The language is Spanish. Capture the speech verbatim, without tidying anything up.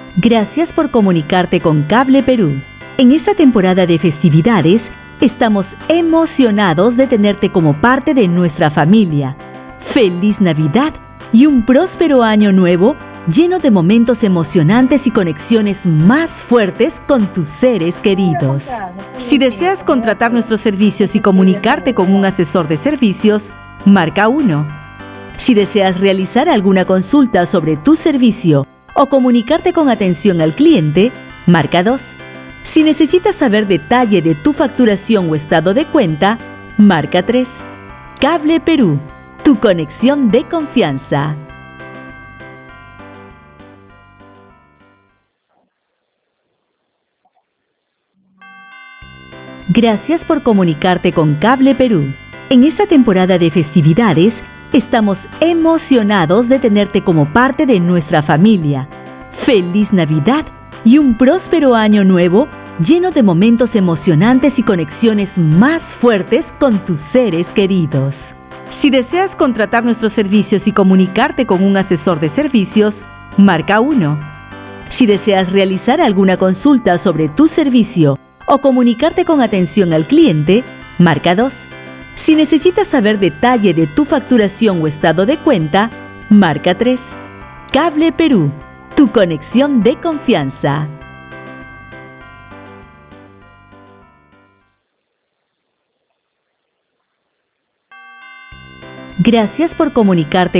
Gracias por comunicarte con Cable Perú. En esta temporada de festividades, estamos emocionados de tenerte como parte de nuestra familia. ¡Feliz Navidad y un próspero año nuevo lleno de momentos emocionantes y conexiones más fuertes con tus seres queridos! Si deseas contratar nuestros servicios y comunicarte con un asesor de servicios, marca uno. Si deseas realizar alguna consulta sobre tu servicio o comunicarte con atención al cliente, marca dos. Si necesitas saber detalle de tu facturación o estado de cuenta, marca tres. Cable Perú, tu conexión de confianza. Gracias por comunicarte con Cable Perú. En esta temporada de festividades, estamos emocionados de tenerte como parte de nuestra familia. ¡Feliz Navidad y un próspero año nuevo lleno de momentos emocionantes y conexiones más fuertes con tus seres queridos! Si deseas contratar nuestros servicios y comunicarte con un asesor de servicios, marca uno. Si deseas realizar alguna consulta sobre tu servicio o comunicarte con atención al cliente, marca dos. Si necesitas saber detalle de tu facturación o estado de cuenta, marca tres. Cable Perú, tu conexión de confianza. Gracias por comunicarte